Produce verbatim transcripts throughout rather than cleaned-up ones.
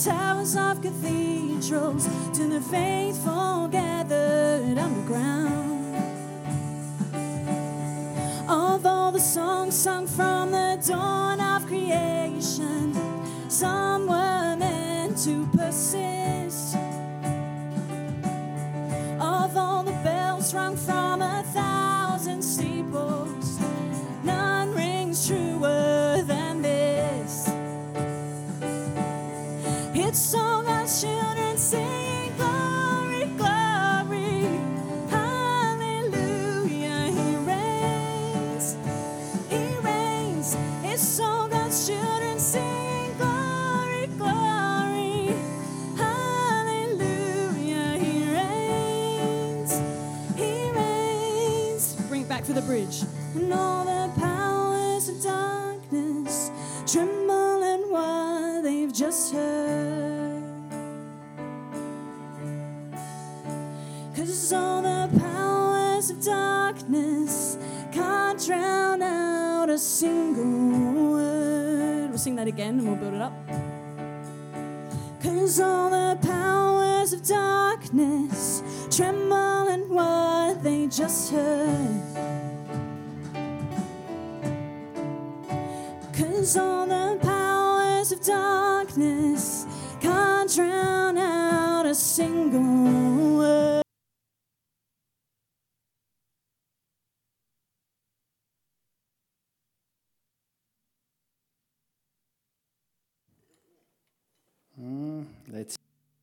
towers of cathedrals to the faithful gathered underground. Of all the songs sung from the dawn of creation, some were meant to persist. Of all the bells rung from a thousand steeples, none rings truer than this. It's song of children singing glory, glory, hallelujah. He reigns, He reigns. It's song of children singing glory, glory, hallelujah. He reigns, He reigns. Bring it back for the bridge. And all the powers of darkness tremble at what they've just heard. 'Cause all the powers of darkness can't drown out a single word. We'll sing that again and we'll build it up. 'Cause all the powers of darkness tremble at what they just heard. 'Cause all the powers of darkness can't drown out a single word. Mm, let's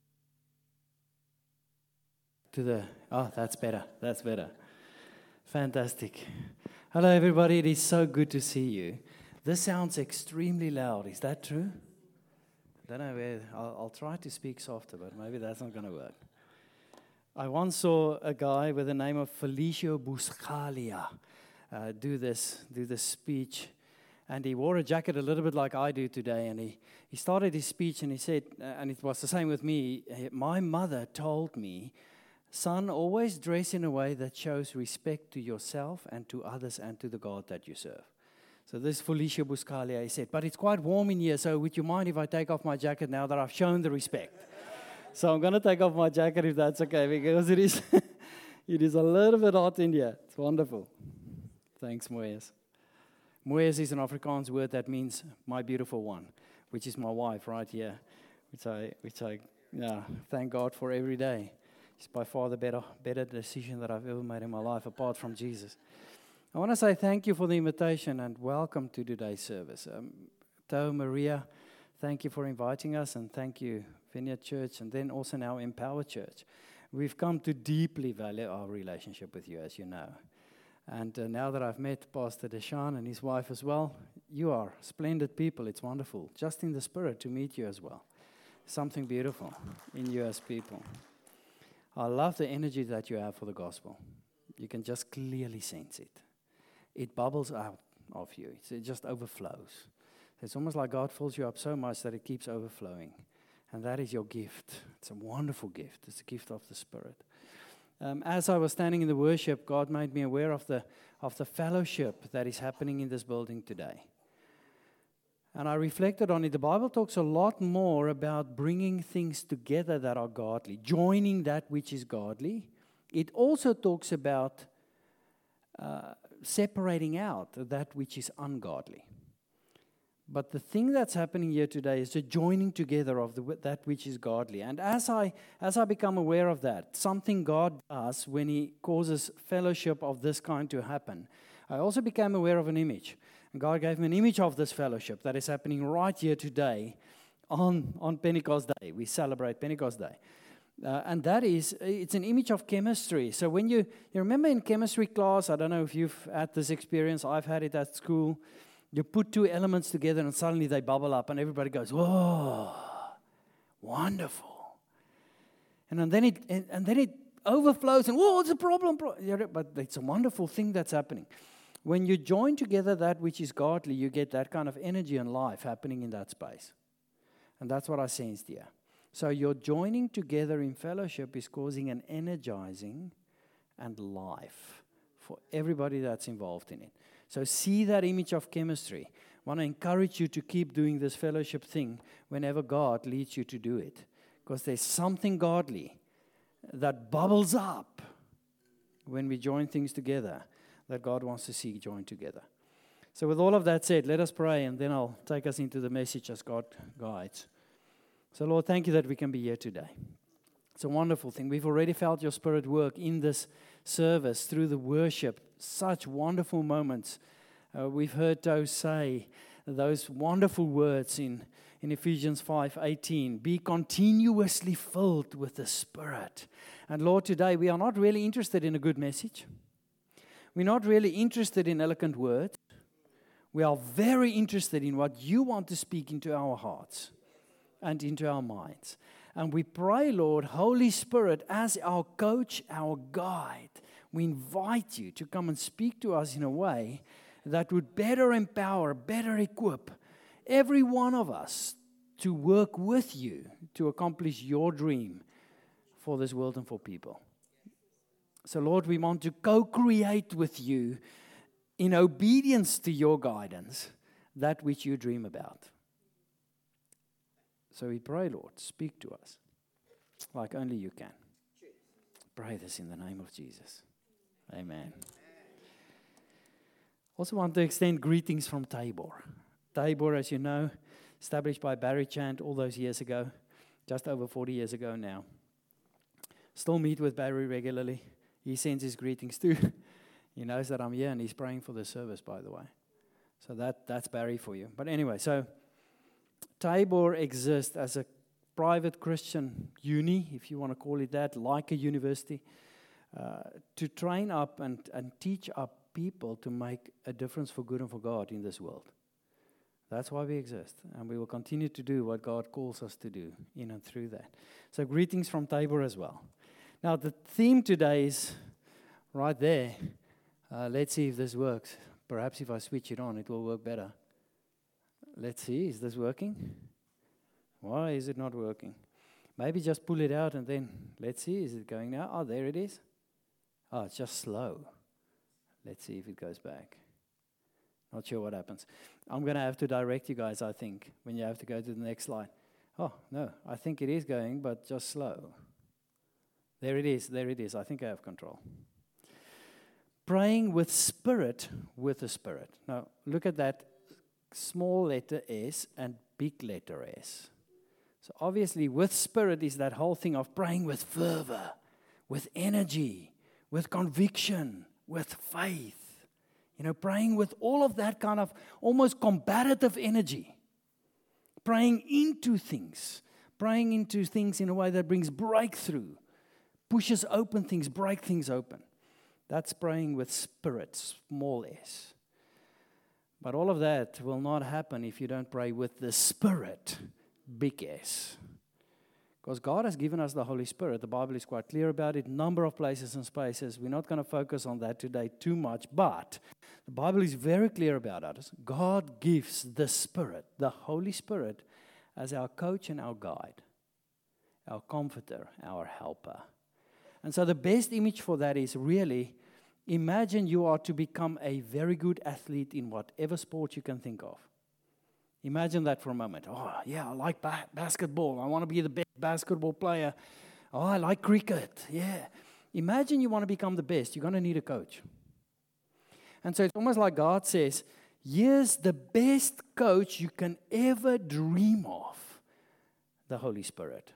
to the oh that's better that's better fantastic. Hello everybody, it is so good to see you. This sounds extremely loud. Is that true? I don't know where. I'll, I'll try to speak softer, but maybe that's not going to work. I once saw a guy with the name of Felicio Buscalia uh, do this do this speech, and he wore a jacket a little bit like I do today. And he, he started his speech, and he said, uh, and it was the same with me. My mother told me, son, always dress in a way that shows respect to yourself and to others and to the God that you serve. So this Felicio Buscalia, he said, but it's quite warm in here, so would you mind if I take off my jacket now that I've shown the respect? So I'm going to take off my jacket if that's okay, because it is it is a little bit hot in here. It's wonderful. Thanks, Moyes. Moyes is an Afrikaans word that means my beautiful one, which is my wife right here, which I, which I yeah, thank God for every day. It's by far the better, better decision that I've ever made in my life, apart from Jesus. I want to say thank you for the invitation and welcome to today's service. Um, Tao, Maria, thank you for inviting us, and thank you, Vineyard Church, and then also now Empower Church. We've come to deeply value our relationship with you, as you know. And uh, now that I've met Pastor Deshaun and his wife as well, you are splendid people. It's wonderful, just in the spirit, to meet you as well. Something beautiful in you as people. I love the energy that you have for the gospel. You can just clearly sense it. It bubbles out of you. It's, it just overflows. It's almost like God fills you up so much that it keeps overflowing. And that is your gift. It's a wonderful gift. It's a gift of the Spirit. Um, as I was standing in the worship, God made me aware of the of the fellowship that is happening in this building today. And I reflected on it. The Bible talks a lot more about bringing things together that are godly, joining that which is godly. It also talks about uh, separating out that which is ungodly. But the thing that's happening here today is the joining together of the, that which is godly. And as I as I become aware of that, something God does when He causes fellowship of this kind to happen, I also became aware of an image. And God gave me an image of this fellowship that is happening right here today on, on Pentecost Day. We celebrate Pentecost Day. Uh, and that is, it's an image of chemistry. So when you, you remember in chemistry class, I don't know if you've had this experience, I've had it at school, you put two elements together and suddenly they bubble up and everybody goes, whoa, wonderful. And then it and, and then it overflows and, whoa, it's a problem. But it's a wonderful thing that's happening. When you join together that which is godly, you get that kind of energy and life happening in that space. And that's what I sensed here. So your joining together in fellowship is causing an energizing and life for everybody that's involved in it. So see that image of chemistry. I want to encourage you to keep doing this fellowship thing whenever God leads you to do it. Because there's something godly that bubbles up when we join things together that God wants to see joined together. So with all of that said, let us pray, and then I'll take us into the message as God guides. So Lord, thank you that we can be here today. It's a wonderful thing. We've already felt your Spirit work in this service through the worship. Such wonderful moments. Uh, we've heard those say those wonderful words in, in Ephesians five eighteen. Be continuously filled with the Spirit. And Lord, today we are not really interested in a good message. We're not really interested in eloquent words. We are very interested in what you want to speak into our hearts and into our minds. And we pray, Lord, Holy Spirit, as our coach, our guide, we invite you to come and speak to us in a way that would better empower, better equip every one of us to work with you to accomplish your dream for this world and for people. So, Lord, we want to co-create with you in obedience to your guidance that which you dream about. So we pray, Lord, speak to us like only you can. Pray this in the name of Jesus. Amen. Also want to extend greetings from Tabor. Tabor, as you know, established by Barry Chant all those years ago, just over forty years ago now. Still meet with Barry regularly. He sends his greetings too. He knows that I'm here and he's praying for the service, by the way. So that that's Barry for you. But anyway, so Tabor exists as a private Christian uni, if you want to call it that, like a university, uh, to train up and, and teach up people to make a difference for good and for God in this world. That's why we exist. And we will continue to do what God calls us to do in and through that. So greetings from Tabor as well. Now the theme today is right there. Uh, let's see if this works. Perhaps if I switch it on, it will work better. Let's see, is this working? Why is it not working? Maybe just pull it out and then let's see, is it going now? Oh, there it is. Oh, it's just slow. Let's see if it goes back. Not sure what happens. I'm going to have to direct you guys, I think, when you have to go to the next slide. Oh, no, I think it is going, but just slow. There it is, there it is. I think I have control. Praying with spirit, with the Spirit. Now, look at that small letter S and big letter S. So obviously, with spirit is that whole thing of praying with fervor, with energy, with conviction, with faith. You know, praying with all of that kind of almost combative energy. Praying into things. Praying into things in a way that brings breakthrough. Pushes open things, break things open. That's praying with spirit, small s. But all of that will not happen if you don't pray with the Spirit, big S. Because God has given us the Holy Spirit. The Bible is quite clear about it. Number of places and spaces. We're not going to focus on that today too much. But the Bible is very clear about us. God gives the Spirit, the Holy Spirit, as our coach and our guide, our comforter, our helper. And so the best image for that is really, imagine you are to become a very good athlete in whatever sport you can think of. Imagine that for a moment. Oh, yeah, I like ba- basketball. I want to be the best basketball player. Oh, I like cricket. Yeah. Imagine you want to become the best. You're going to need a coach. And so it's almost like God says, here's the best coach you can ever dream of, the Holy Spirit.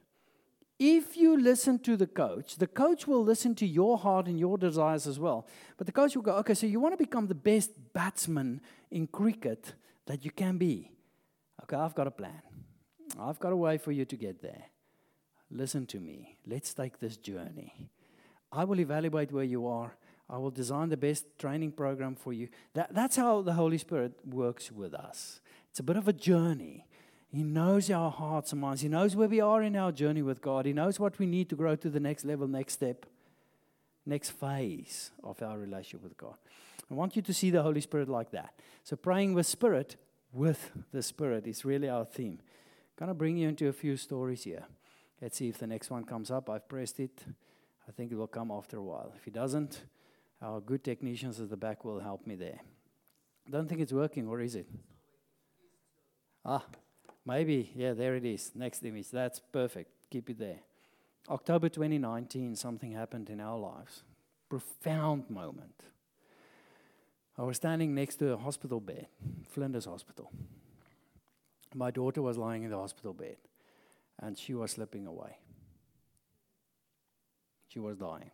If you listen to the coach, the coach will listen to your heart and your desires as well. But the coach will go, okay, so you want to become the best batsman in cricket that you can be. Okay, I've got a plan. I've got a way for you to get there. Listen to me. Let's take this journey. I will evaluate where you are. I will design the best training program for you. That, that's how the Holy Spirit works with us. It's a bit of a journey. He knows our hearts and minds. He knows where we are in our journey with God. He knows what we need to grow to the next level, next step, next phase of our relationship with God. I want you to see the Holy Spirit like that. So praying with Spirit, with the Spirit is really our theme. I'm going to bring you into a few stories here. Let's see if the next one comes up. I've pressed it. I think it will come after a while. If it doesn't, our good technicians at the back will help me there. I don't think it's working, or is it? Ah, maybe, yeah, there it is. Next image. That's perfect. Keep it there. October twenty nineteen, something happened in our lives. Profound moment. I was standing next to a hospital bed, Flinders Hospital. My daughter was lying in the hospital bed, and she was slipping away. She was dying.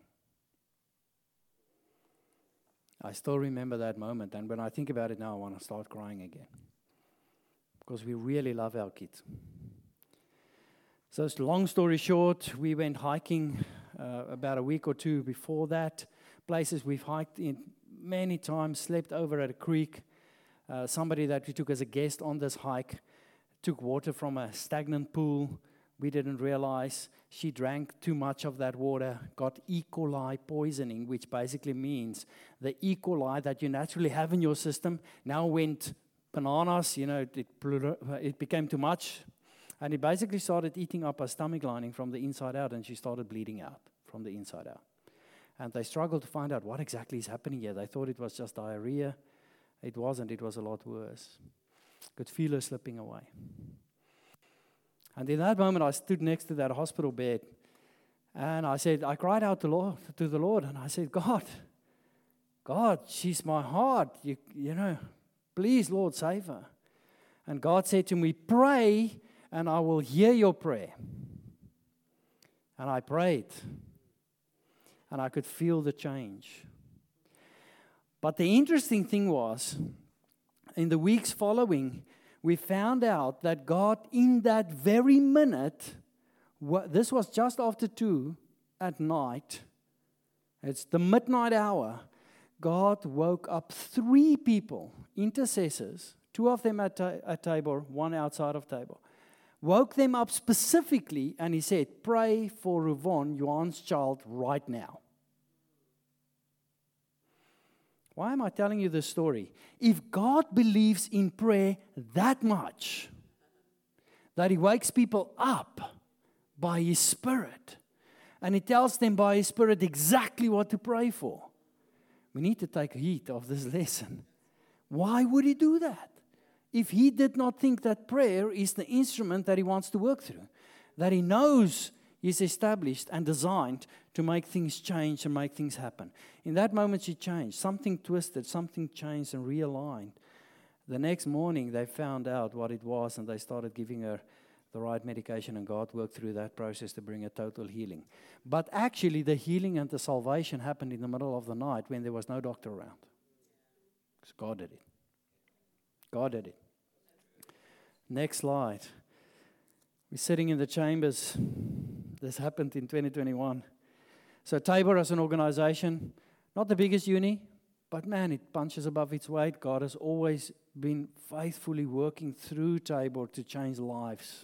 I still remember that moment, and when I think about it now, I want to start crying again. Because we really love our kids. So, long story short, we went hiking uh, about a week or two before that. Places we've hiked in many times, slept over at a creek. Uh, somebody that we took as a guest on this hike took water from a stagnant pool. We didn't realize she drank too much of that water, got E. coli poisoning, which basically means the E. coli that you naturally have in your system now went bananas, you know, it, it became too much. And it basically started eating up her stomach lining from the inside out, and she started bleeding out from the inside out. And they struggled to find out what exactly is happening here. They thought it was just diarrhea. It wasn't. It was a lot worse. Could feel her slipping away. And in that moment, I stood next to that hospital bed, and I said, I cried out to, Lord, to the Lord, and I said, God, God, she's my heart. You, you know, please, Lord, save her. And God said to me, pray, and I will hear your prayer. And I prayed, and I could feel the change. But the interesting thing was, in the weeks following, we found out that God, in that very minute, this was just after two at night, it's the midnight hour, God woke up three people, intercessors, two of them at, ta- at Tabor, one outside of Tabor, woke them up specifically, and he said, pray for Ravon, Johan's child, right now. Why am I telling you this story? If God believes in prayer that much, that He wakes people up by His Spirit, and He tells them by His Spirit exactly what to pray for, we need to take heed of this lesson. Why would He do that? If He did not think that prayer is the instrument that He wants to work through, that He knows He's established and designed to make things change and make things happen. In that moment, she changed. Something twisted, something changed and realigned. The next morning, they found out what it was, and they started giving her the right medication, and God worked through that process to bring a total healing. But actually, the healing and the salvation happened in the middle of the night when there was no doctor around. Because God did it. God did it. Next slide. We're sitting in the chambers. This happened in twenty twenty-one. So Tabor as an organization, not the biggest uni, but man, it punches above its weight. God has always been faithfully working through Tabor to change lives.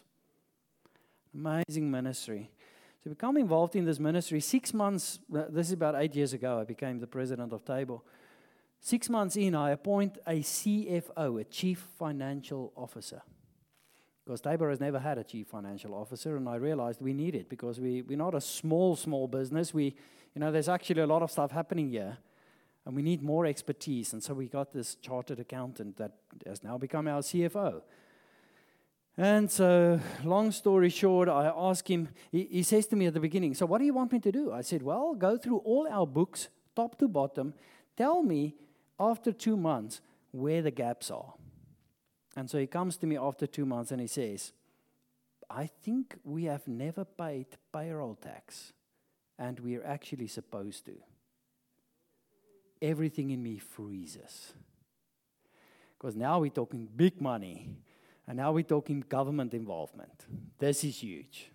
Amazing ministry. So we become involved in this ministry. Six months, this is about eight years ago, I became the president of Tabor. Six months in, I appoint a C F O, a Chief Financial Officer. Because Tabor has never had a chief financial officer, and I realized we need it because we, we're not a small, small business. We, you know, there's actually a lot of stuff happening here, and we need more expertise. And so we got this chartered accountant that has now become our C F O. And so, long story short, I asked him, he, he says to me at the beginning, so what do you want me to do? I said, well, go through all our books, top to bottom, tell me after two months where the gaps are. And so he comes to me after two months and he says, I think we have never paid payroll tax, and we're actually supposed to. Everything in me freezes. Because now we're talking big money, and now we're talking government involvement. This is huge.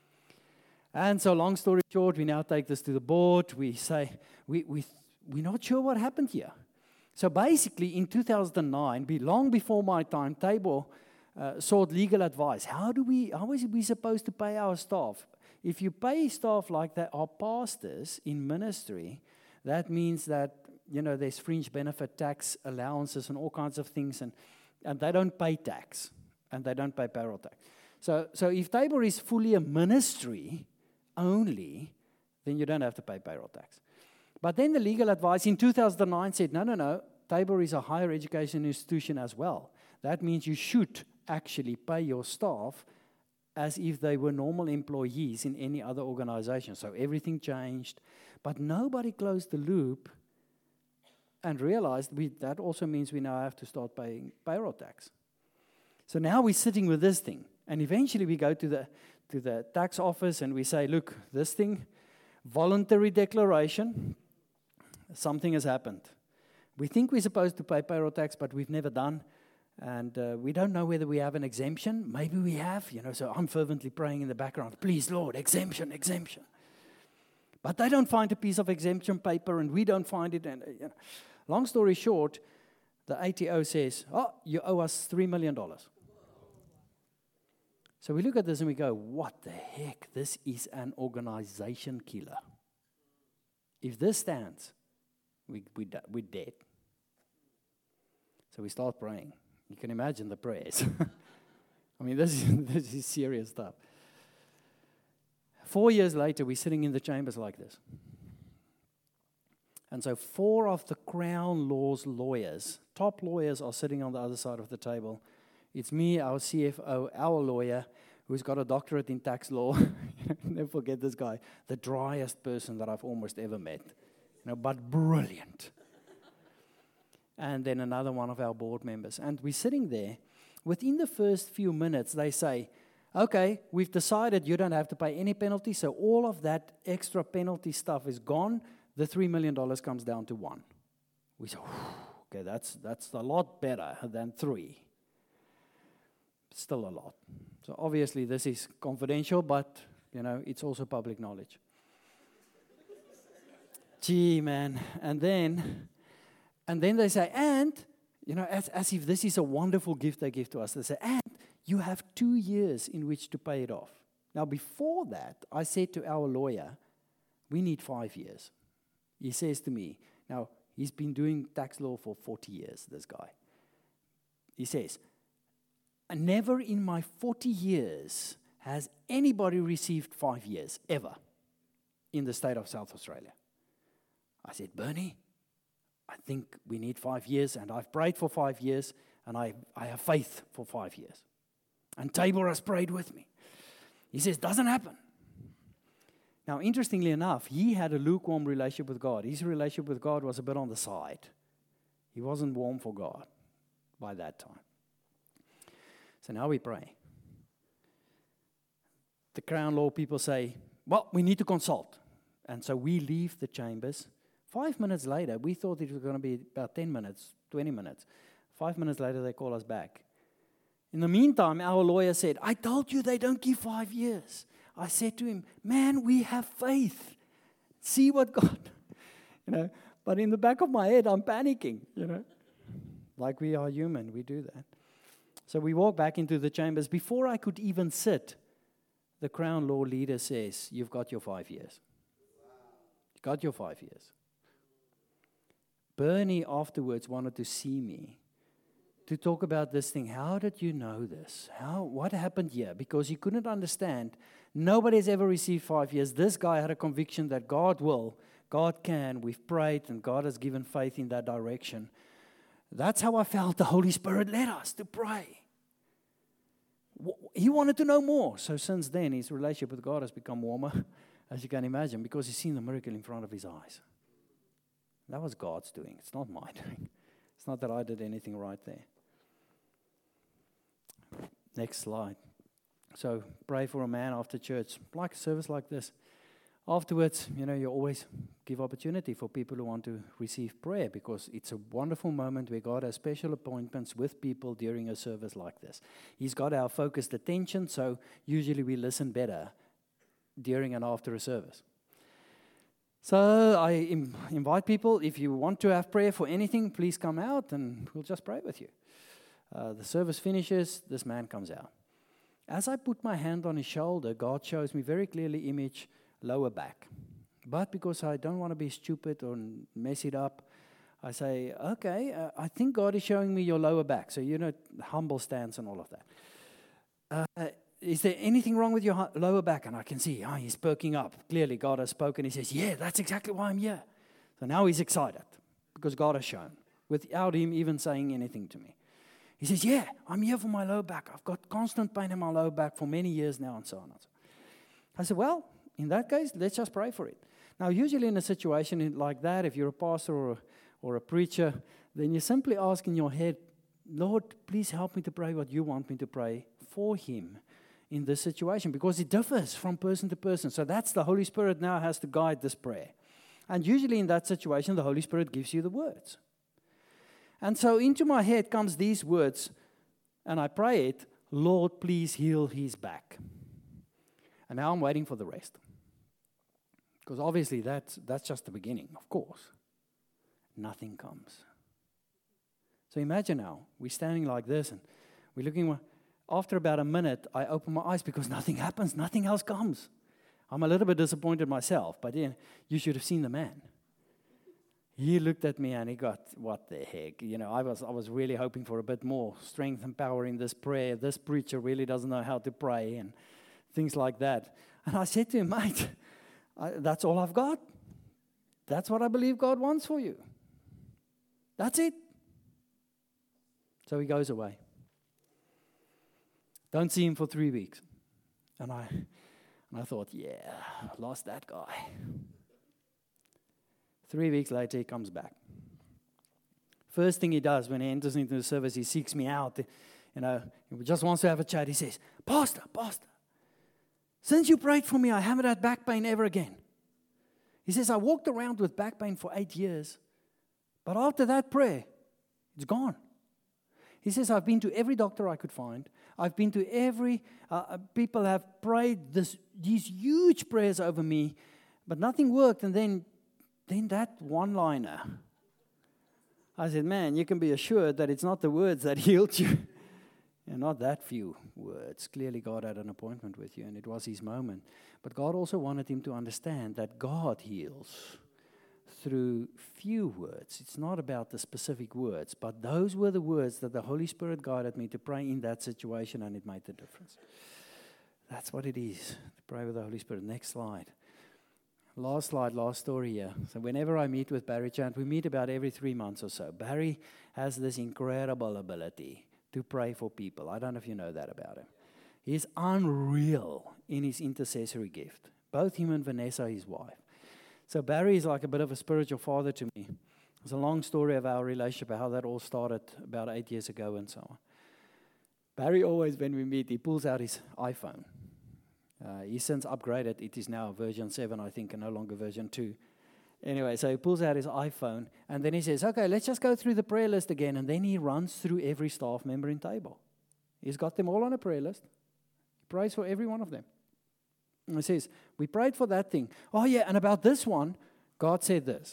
And so long story short, we now take this to the board. We say, we, we, we're not sure what happened here. So basically, in two thousand nine, be long before my time, Tabor uh, sought legal advice. How do we? How is we supposed to pay our staff? If you pay staff like that, our pastors in ministry, that means that you know there's fringe benefit tax allowances and all kinds of things, and and they don't pay tax and they don't pay payroll tax. So so if Tabor is fully a ministry only, then you don't have to pay payroll tax. But then the legal advice in two thousand nine said, no, no, no, Tabor is a higher education institution as well. That means you should actually pay your staff as if they were normal employees in any other organization. So everything changed, but nobody closed the loop and realized we, that also means we now have to start paying payroll tax. So now we're sitting with this thing, and eventually we go to the to the tax office and we say, look, this thing, voluntary declaration, something has happened. We think we're supposed to pay payroll tax, but we've never done. And uh, we don't know whether we have an exemption. Maybe we have, you know, so I'm fervently praying in the background, please, Lord, exemption, exemption. But they don't find a piece of exemption paper, and we don't find it. And uh, you know. Long story short, the A T O says, oh, you owe us three million dollars. So we look at this and we go, what the heck? This is an organization killer. If this stands, we, we, we're dead. So we start praying. You can imagine the prayers. I mean, this is, this is serious stuff. Four years later, we're sitting in the chambers like this. And so four of the Crown Law's lawyers, top lawyers, are sitting on the other side of the table. It's me, our C F O, our lawyer, who's got a doctorate in tax law. Never forget this guy. The driest person that I've almost ever met. You know, but brilliant. And then another one of our board members. And we're sitting there. Within the first few minutes, they say, okay, we've decided you don't have to pay any penalty, so all of that extra penalty stuff is gone. The three million dollars comes down to one. We say, okay, that's, that's a lot better than three. Still a lot. So obviously this is confidential, but, you know, it's also public knowledge. Gee, man. And then... And then they say, and, you know, as, as if this is a wonderful gift they give to us. They say, and you have two years in which to pay it off. Now, before that, I said to our lawyer, we need five years. He says to me, now, he's been doing tax law for forty years, this guy. He says, never in my forty years has anybody received five years, ever, in the state of South Australia. I said, Bernie, I think we need five years, and I've prayed for five years, and I, I have faith for five years. And Tabor has prayed with me. He says, doesn't happen. Now, interestingly enough, he had a lukewarm relationship with God. His relationship with God was a bit on the side. He wasn't warm for God by that time. So now we pray. The Crown Law people say, well, we need to consult. And so we leave the chambers. Five minutes later, we thought it was going to be about ten minutes, twenty minutes. Five minutes later, they call us back. In the meantime, our lawyer said, I told you they don't give five years. I said to him, man, we have faith. See what God, you know. But in the back of my head, I'm panicking, you know. Like we are human, we do that. So we walk back into the chambers. Before I could even sit, the Crown Law leader says, you've got your five years. You've got your five years. Bernie afterwards wanted to see me to talk about this thing. How did you know this? How? What happened here? Because he couldn't understand. Nobody has ever received five years. This guy had a conviction that God will, God can. We've prayed, and God has given faith in that direction. That's how I felt the Holy Spirit led us to pray. He wanted to know more. So since then, his relationship with God has become warmer, as you can imagine, because he's seen the miracle in front of his eyes. That was God's doing. It's not my doing. It's not that I did anything right there. Next slide. So pray for a man after church, like a service like this. Afterwards, you know, you always give opportunity for people who want to receive prayer, because it's a wonderful moment where God has special appointments with people during a service like this. He's got our focused attention, so usually we listen better during and after a service. So I im- invite people, if you want to have prayer for anything, please come out and we'll just pray with you. Uh, the service finishes, this man comes out. As I put my hand on his shoulder, God shows me very clearly image lower back. But because I don't want to be stupid or mess it up, I say, okay, uh, I think God is showing me your lower back. So, you know, humble stance and all of that. Uh, Is there anything wrong with your lower back? And I can see, oh, he's perking up. Clearly, God has spoken. He says, yeah, that's exactly why I'm here. So now he's excited because God has shown without him even saying anything to me. He says, yeah, I'm here for my low back. I've got constant pain in my low back for many years now, and so on. I said, well, in that case, let's just pray for it. Now, usually in a situation like that, if you're a pastor or a, or a preacher, then you simply ask in your head, Lord, please help me to pray what you want me to pray for him in this situation, because it differs from person to person. So that's the Holy Spirit now has to guide this prayer. And usually in that situation, the Holy Spirit gives you the words. And so into my head comes these words, and I pray it, Lord, please heal his back. And now I'm waiting for the rest. Because obviously that's, that's just the beginning, of course. Nothing comes. So imagine now, we're standing like this, and we're looking. After about a minute, I open my eyes because nothing happens, nothing else comes. I'm a little bit disappointed myself, but then you should have seen the man. He looked at me and he got, what the heck? You know, I was I was really hoping for a bit more strength and power in this prayer. This preacher really doesn't know how to pray and things like that. And I said to him, mate, I, that's all I've got. That's what I believe God wants for you. That's it. So he goes away. Don't see him for three weeks. And I, and I thought, yeah, lost that guy. Three weeks later, he comes back. First thing he does when he enters into the service, he seeks me out. You know, he just wants to have a chat. He says, Pastor, Pastor, since you prayed for me, I haven't had back pain ever again. He says, I walked around with back pain for eight years. But after that prayer, it's gone. He says, I've been to every doctor I could find. I've been to every, uh, people have prayed this, these huge prayers over me, but nothing worked. And then, then that one-liner. I said, man, you can be assured that it's not the words that healed you. And not that few words. Clearly God had an appointment with you, and it was his moment. But God also wanted him to understand that God heals through few words. It's not about the specific words, but those were the words that the Holy Spirit guided me to pray in that situation, and it made the difference. That's what it is, to pray with the Holy Spirit. Next slide. Last slide, last story here. So whenever I meet with Barry Chant, we meet about every three months or so. Barry has this incredible ability to pray for people. I don't know if you know that about him. He's unreal in his intercessory gift. Both him and Vanessa, his wife. So Barry is like a bit of a spiritual father to me. It's a long story of our relationship, how that all started about eight years ago and so on. Barry always, when we meet, he pulls out his iPhone. Uh, he's since upgraded. It is now version seven, I think, and no longer version two. Anyway, so he pulls out his iPhone, and then he says, okay, let's just go through the prayer list again. And then he runs through every staff member in Table. He's got them all on a prayer list. He prays for every one of them. And he says, we prayed for that thing. Oh, yeah, and about this one, God said this.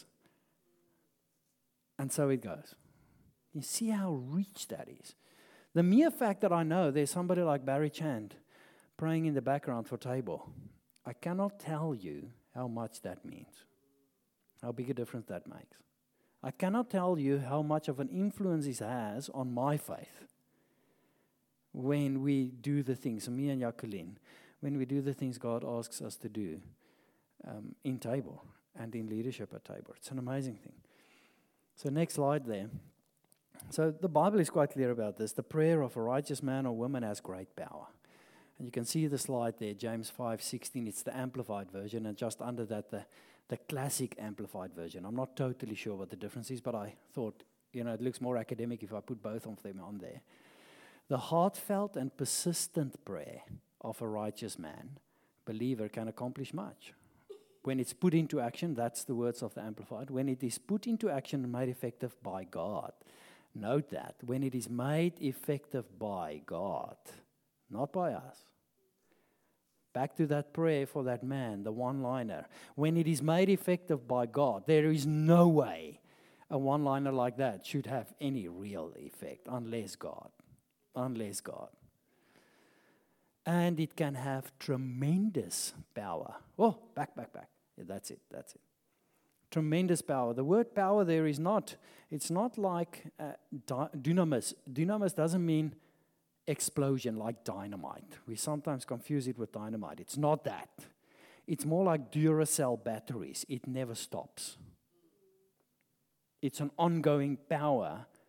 And so it goes. You see how rich that is. The mere fact that I know there's somebody like Barry Chant praying in the background for Table, I cannot tell you how much that means, how big a difference that makes. I cannot tell you how much of an influence it has on my faith when we do the things, me and Jacqueline, when we do the things God asks us to do um, in Table and in leadership at Table. It's an amazing thing. So next slide there. So the Bible is quite clear about this. The prayer of a righteous man or woman has great power. And you can see the slide there, James five sixteen. It's the Amplified version, and just under that, the, the classic Amplified version. I'm not totally sure what the difference is, but I thought, you know, it looks more academic if I put both of them on there. The heartfelt and persistent prayer of a righteous man, believer, can accomplish much. When it's put into action, that's the words of the Amplified. When it is put into action and made effective by God. Note that. When it is made effective by God, not by us. Back to that prayer for that man, the one-liner. When it is made effective by God, there is no way a one-liner like that should have any real effect unless God. Unless God. And it can have tremendous power. Oh, back, back, back. Yeah, that's it, that's it. Tremendous power. The word power there is not, it's not like uh, di- dunamis. Dunamis doesn't mean explosion like dynamite. We sometimes confuse it with dynamite. It's not that. It's more like Duracell batteries. It never stops. It's an ongoing power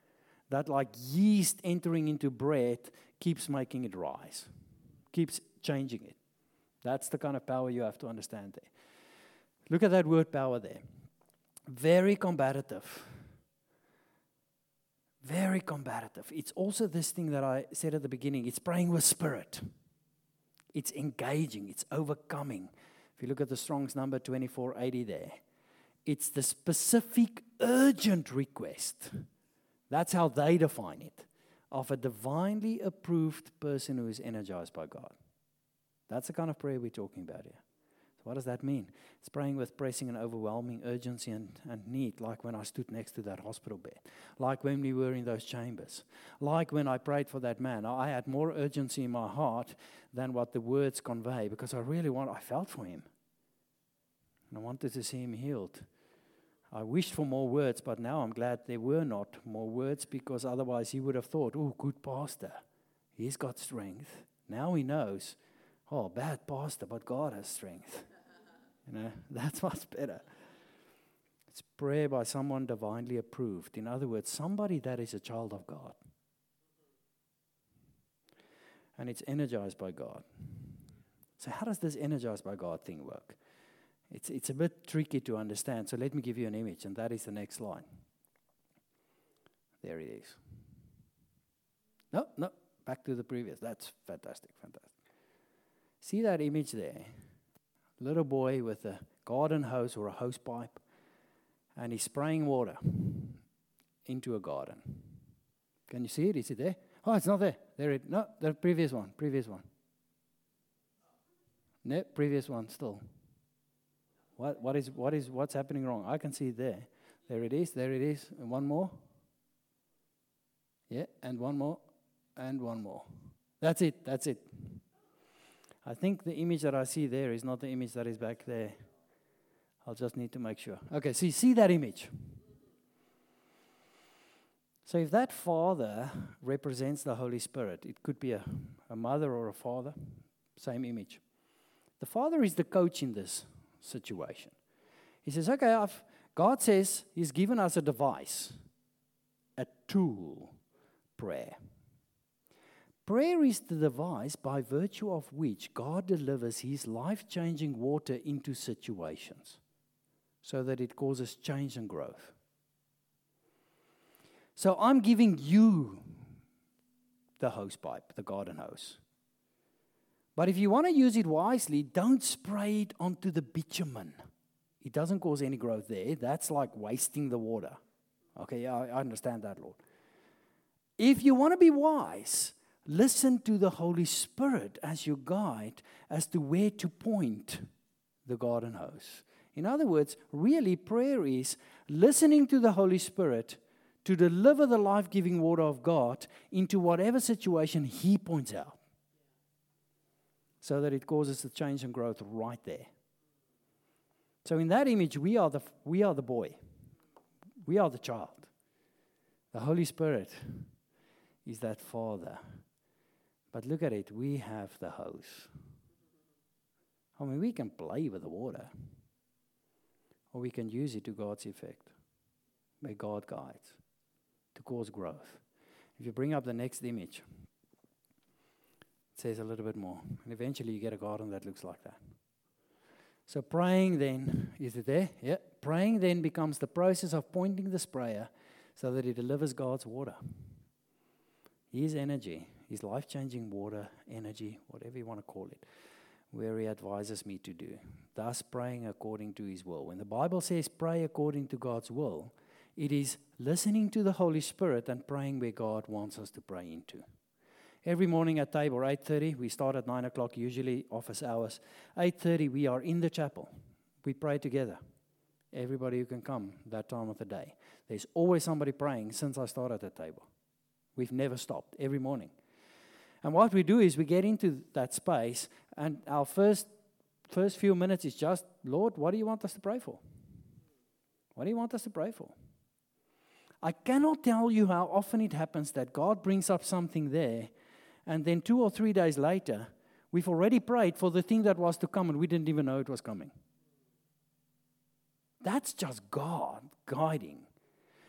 that like yeast entering into bread keeps making it rise, keeps changing it. That's the kind of power you have to understand there. Look at that word power there. Very combative. Very combative. It's also this thing that I said at the beginning. It's praying with spirit. It's engaging. It's overcoming. If you look at the Strong's number twenty-four eighty there, it's the specific urgent request. That's how they define it. Of a divinely approved person who is energized by God. That's the kind of prayer we're talking about here. So what does that mean? It's praying with pressing and overwhelming urgency and, and need, like when I stood next to that hospital bed, like when we were in those chambers, like when I prayed for that man. I had more urgency in my heart than what the words convey, because I really want, I felt for him. And I wanted to see him healed. I wished for more words, but now I'm glad there were not more words, because otherwise he would have thought, oh, good pastor, he's got strength. Now he knows, oh, bad pastor, but God has strength. You know, that's what's better. It's prayer by someone divinely approved. In other words, somebody that is a child of God. And it's energized by God. So how does this energized by God thing work? It's, it's a bit tricky to understand, so let me give you an image, and that is the next line. There it is. No, no, back to the previous. That's fantastic, fantastic. See that image there? Little boy with a garden hose or a hose pipe, and he's spraying water into a garden. Can you see it? Is it there? Oh, it's not there. There it. No, the previous one. Previous one. No, previous one still. What? What is? What is? What's happening wrong? I can see it there. There it is. There it is. And one more. Yeah, and one more, and one more. That's it. That's it. I think the image that I see there is not the image that is back there. I'll just need to make sure. Okay, see, see that image. So if that father represents the Holy Spirit, it could be a, a mother or a father, same image. The father is the coach in this situation. He says, okay, I've, God says he's given us a device, a tool, prayer. Prayer is the device by virtue of which God delivers his life-changing water into situations so that it causes change and growth. So I'm giving you the hose pipe, the garden hose. But if you want to use it wisely, don't spray it onto the bitumen. It doesn't cause any growth there. That's like wasting the water. Okay, I, I understand that, Lord. If you want to be wise, listen to the Holy Spirit as your guide as to where to point the garden hose. In other words, really prayer is listening to the Holy Spirit to deliver the life-giving water of God into whatever situation he points out, so that it causes the change and growth right there. So in that image, we are the we are the boy. We are the child. The Holy Spirit is that father. But look at it, we have the hose. I mean, we can play with the water, or we can use it to God's effect, where God guides, to cause growth. If you bring up the next image, it says a little bit more, and eventually you get a garden that looks like that. So praying then, is it there? Yeah. Praying then becomes the process of pointing the sprayer so that it delivers God's water. His energy, his life-changing water, energy, whatever you want to call it, where he advises me to do. Thus praying according to his will. When the Bible says pray according to God's will, it is listening to the Holy Spirit and praying where God wants us to pray into. Every morning at table, eight thirty, we start at nine o'clock, usually office hours. eight thirty, we are in the chapel. We pray together. Everybody who can come that time of the day. There's always somebody praying since I started at the table. We've never stopped, every morning. And what we do is we get into that space, and our first first few minutes is just, Lord, what do you want us to pray for? What do you want us to pray for? I cannot tell you how often it happens that God brings up something there, and then two or three days later, we've already prayed for the thing that was to come, and we didn't even know it was coming. That's just God guiding.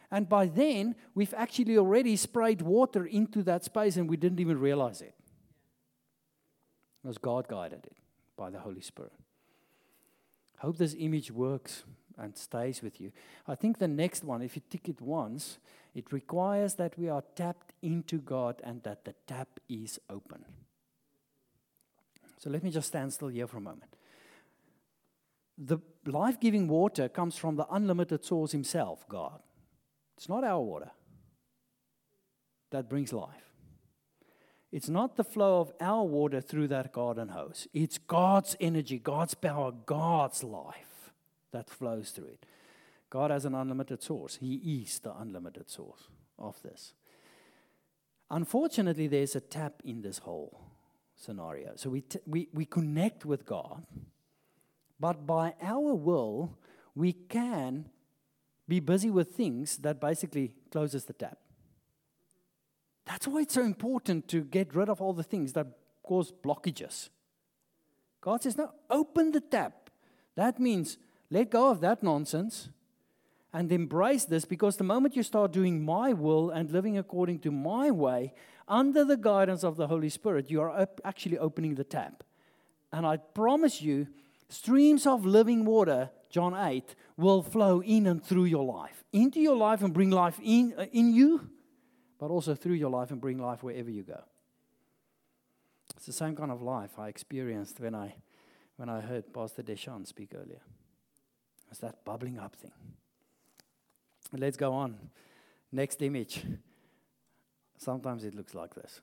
And by then, we've actually already sprayed water into that space and we didn't even realize it. Because God guided it by the Holy Spirit. I hope this image works and stays with you. I think the next one, if you tick it once, it requires that we are tapped into God and that the tap is open. So let me just stand still here for a moment. The life-giving water comes from the unlimited source himself, God. It's not our water that brings life. It's not the flow of our water through that garden hose. It's God's energy, God's power, God's life that flows through it. God has an unlimited source. He is the unlimited source of this. Unfortunately, there's a tap in this whole scenario. So we, t- we, we connect with God, but by our will, we can be busy with things that basically closes the tap. That's why it's so important to get rid of all the things that cause blockages. God says, no, open the tap. That means let go of that nonsense and embrace this, because the moment you start doing my will and living according to my way, under the guidance of the Holy Spirit, you are op- actually opening the tap. And I promise you, streams of living water, John eight, will flow in and through your life. Into your life and bring life in, uh, in you, but also through your life and bring life wherever you go. It's the same kind of life I experienced when I when I heard Pastor Deschamps speak earlier. It's that bubbling up thing. Let's go on. Next image. Sometimes it looks like this.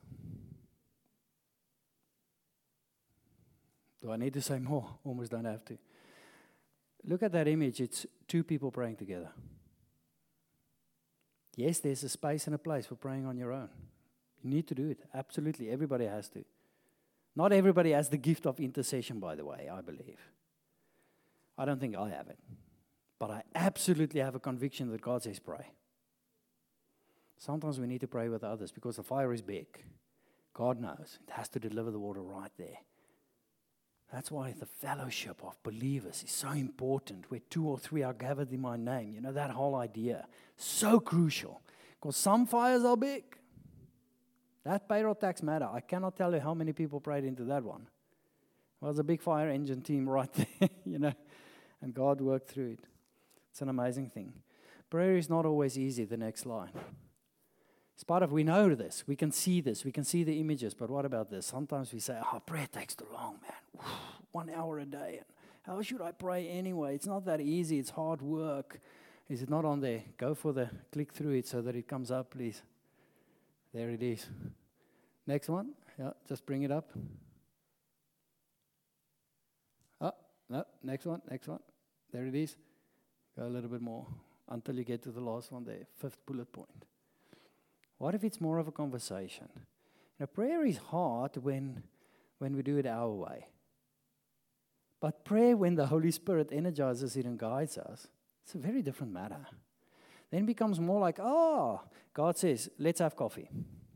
Do I need to say more? Almost don't have to. Look at that image. It's two people praying together. Yes, there's a space and a place for praying on your own. You need to do it. Absolutely. Everybody has to. Not everybody has the gift of intercession, by the way, I believe. I don't think I have it. But I absolutely have a conviction that God says pray. Sometimes we need to pray with others because the fire is big. God knows. It has to deliver the water right there. That's why the fellowship of believers is so important, where two or three are gathered in my name. You know, that whole idea. So crucial. Because some fires are big. That payroll tax matter. I cannot tell you how many people prayed into that one. It was a big fire engine team right there, you know. And God worked through it. It's an amazing thing. Prayer is not always easy, the next line. It's part of, we know this, we can see this, we can see the images, but what about this? Sometimes we say, oh, prayer takes too long, man. One hour a day. How should I pray anyway? It's not that easy, it's hard work. Is it not on there? Go for the, click through it so that it comes up, please. There it is. Next one. Yeah, just bring it up. Oh, no, next one, next one. There it is. Go a little bit more until you get to the last one there, fifth bullet point. What if it's more of a conversation? Now, prayer is hard when, when we do it our way. But prayer, when the Holy Spirit energizes it and guides us, it's a very different matter. Then it becomes more like, oh, God says, let's have coffee.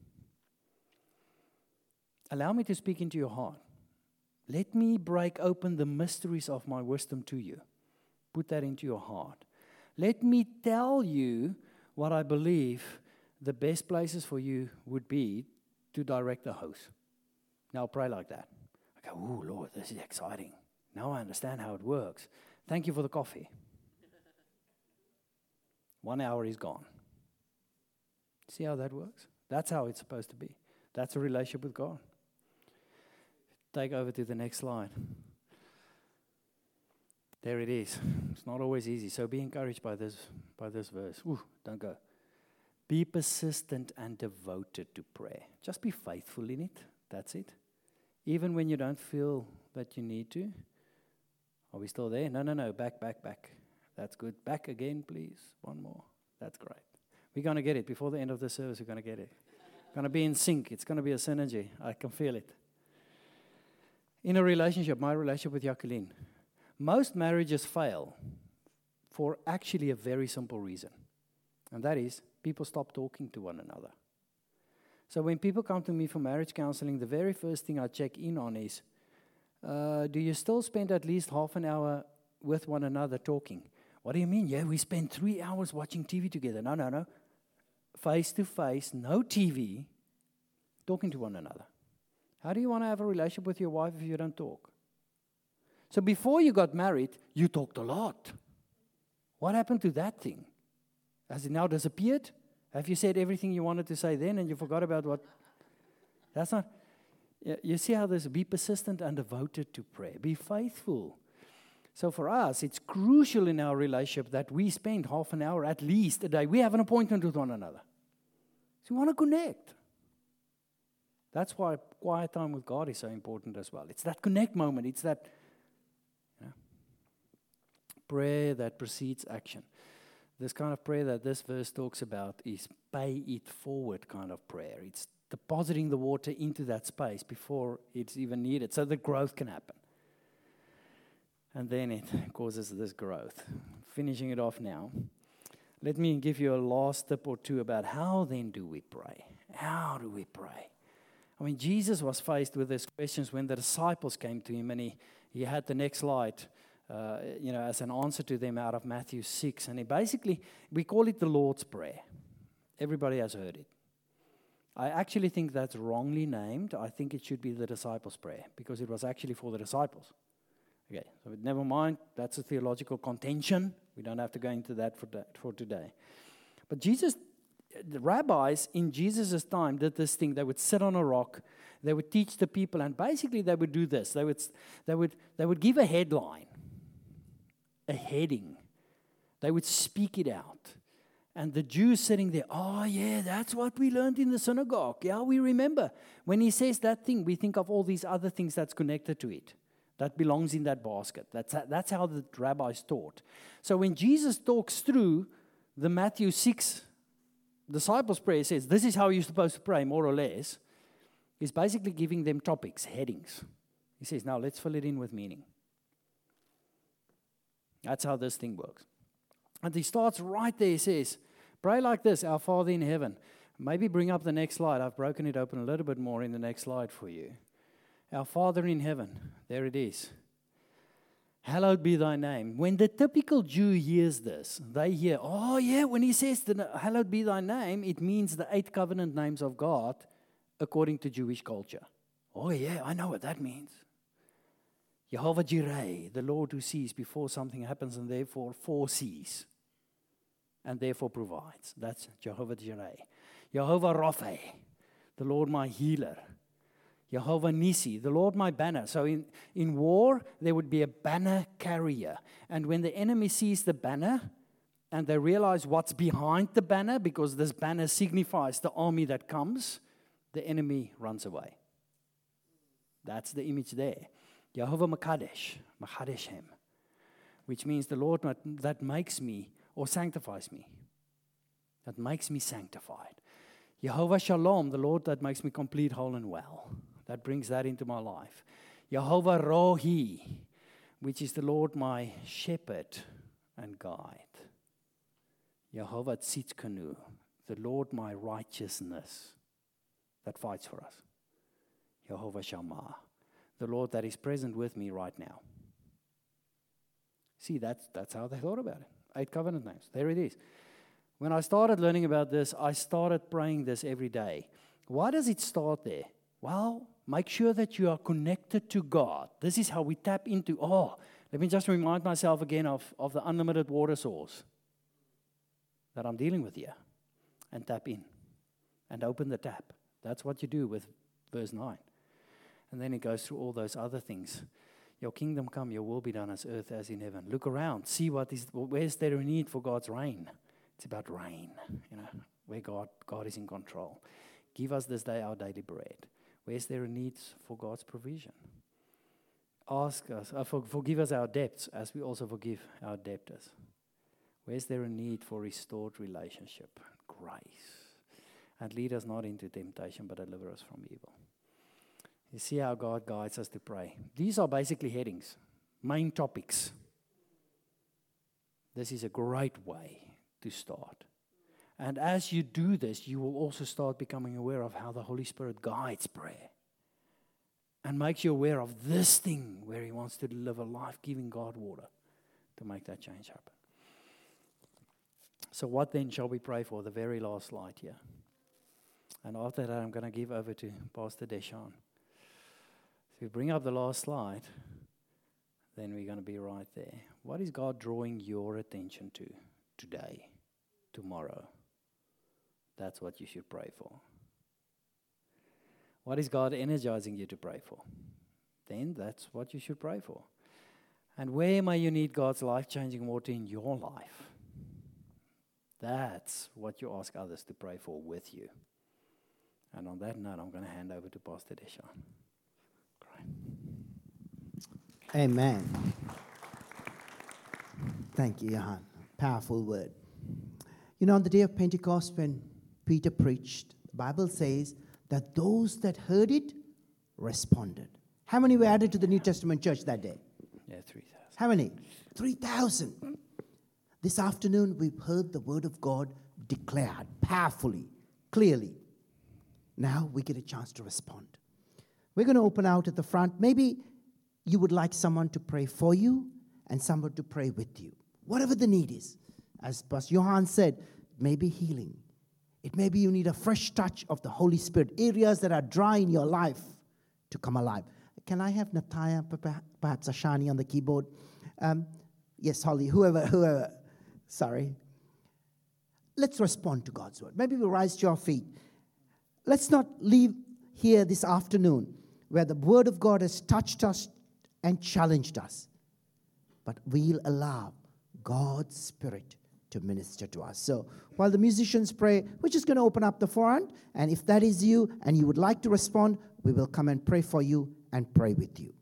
Allow me to speak into your heart. Let me break open the mysteries of my wisdom to you. Put that into your heart. Let me tell you what I believe the best places for you would be to direct the host. Now pray like that. I go, oh, Lord, this is exciting. Now I understand how it works. Thank you for the coffee. One hour is gone. See how that works? That's how it's supposed to be. That's a relationship with God. Take over to the next slide. There it is. It's not always easy. So be encouraged by this, by this verse. Ooh, don't go. Be persistent and devoted to prayer. Just be faithful in it. That's it. Even when you don't feel that you need to. Are we still there? No, no, no. Back, back, back. That's good. Back again, please. One more. That's great. We're going to get it. Before the end of the service, we're going to get it. It's going to be in sync. It's going to be a synergy. I can feel it. In a relationship, my relationship with Jacqueline, most marriages fail for actually a very simple reason. And that is, people stop talking to one another. So when people come to me for marriage counseling, the very first thing I check in on is, uh, do you still spend at least half an hour with one another talking? What do you mean? Yeah, we spend three hours watching T V together. No, no, no. Face to face, no T V, talking to one another. How do you want to have a relationship with your wife if you don't talk? So before you got married, you talked a lot. What happened to that thing? Has it now disappeared? Have you said everything you wanted to say then and you forgot about what? That's not. You see how this, be persistent and devoted to prayer. Be faithful. So for us, it's crucial in our relationship that we spend half an hour at least a day. We have an appointment with one another. So we want to connect. That's why quiet time with God is so important as well. It's that connect moment. It's that you know, prayer that precedes action. This kind of prayer that this verse talks about is pay it forward kind of prayer. It's depositing the water into that space before it's even needed so the growth can happen. And then it causes this growth. Finishing it off now, let me give you a last tip or two about how then do we pray? How do we pray? I mean, Jesus was faced with these questions when the disciples came to him, and he, he had the next slide, uh, you know, as an answer to them out of Matthew six. And he basically, we call it the Lord's Prayer. Everybody has heard it. I actually think that's wrongly named. I think it should be the disciples' prayer because it was actually for the disciples. Okay, so never mind, that's a theological contention. We don't have to go into that for, that for today. But Jesus, the rabbis in Jesus' time did this thing. They would sit on a rock, they would teach the people, and basically they would do this. They would, they would, they would give a headline, a heading. They would speak it out. And the Jews sitting there, oh yeah, that's what we learned in the synagogue. Yeah, we remember. When he says that thing, we think of all these other things that's connected to it. That belongs in that basket. That's, that's how the rabbis taught. So when Jesus talks through the Matthew six disciples' prayer, says, this is how you're supposed to pray, more or less, he's basically giving them topics, headings. He says, now let's fill it in with meaning. That's how this thing works. And he starts right there, he says, pray like this, our Father in heaven. Maybe bring up the next slide. I've broken it open a little bit more in the next slide for you. Our Father in heaven, there it is. Hallowed be thy name. When the typical Jew hears this, they hear, oh yeah, when he says, the, hallowed be thy name, it means the eight covenant names of God according to Jewish culture. Oh yeah, I know what that means. Jehovah Jireh, the Lord who sees before something happens and therefore foresees and therefore provides. That's Jehovah Jireh. Jehovah Rapha, the Lord my healer. Jehovah Nissi, the Lord my banner. So in, in war, there would be a banner carrier. And when the enemy sees the banner, and they realize what's behind the banner, because this banner signifies the army that comes, the enemy runs away. That's the image there. Jehovah Makadesh, Makadeshem, which means the Lord that makes me, or sanctifies me, that makes me sanctified. Jehovah Shalom, the Lord that makes me complete, whole, and well. That brings that into my life. Jehovah Rohi, which is the Lord my shepherd and guide. Jehovah Tzidkenu, the Lord my righteousness that fights for us. Jehovah Shammah, the Lord that is present with me right now. See, that's, that's how they thought about it. Eight covenant names. There it is. When I started learning about this, I started praying this every day. Why does it start there? Well, make sure that you are connected to God. This is how we tap into, oh, let me just remind myself again of, of the unlimited water source that I'm dealing with here. And tap in. And open the tap. That's what you do with verse nine. And then it goes through all those other things. Your kingdom come, your will be done as earth as in heaven. Look around. See what is, where's there a need for God's reign? It's about reign, you know, where God, God is in control. Give us this day our daily bread. Where's there a need for God's provision? Ask us, uh, for, forgive us our debts as we also forgive our debtors. Where's there a need for restored relationship, grace? And lead us not into temptation, but deliver us from evil. You see how God guides us to pray. These are basically headings, main topics. This is a great way to start. And as you do this, you will also start becoming aware of how the Holy Spirit guides prayer and makes you aware of this thing where He wants to deliver life-giving God water to make that change happen. So what then shall we pray for? The very last slide here. And after that, I'm going to give over to Pastor Deshaun. So if we bring up the last slide, then we're going to be right there. What is God drawing your attention to today, tomorrow? That's what you should pray for. What is God energizing you to pray for? Then that's what you should pray for. And where may you need God's life-changing water in your life? That's what you ask others to pray for with you. And on that note, I'm going to hand over to Pastor Deshaun. Great. Amen. Thank you, Johan. Powerful word. You know, on the day of Pentecost, when Peter preached, the Bible says that those that heard it responded. How many were added to the New Testament church that day? Yeah, three thousand. How many? three thousand. This afternoon, we've heard the word of God declared powerfully, clearly. Now we get a chance to respond. We're going to open out at the front. Maybe you would like someone to pray for you and someone to pray with you. Whatever the need is. As Pastor Johan said, it may be healing. It may be you need a fresh touch of the Holy Spirit. Areas that are dry in your life to come alive. Can I have Nataya, perhaps Ashani on the keyboard? Um, yes, Holly, whoever, whoever. Sorry. Let's respond to God's word. Maybe we'll rise to our feet. Let's not leave here this afternoon where the word of God has touched us and challenged us. But we'll allow God's Spirit to minister to us. So while the musicians pray, we're just going to open up the front. And if that is you and you would like to respond, we will come and pray for you and pray with you.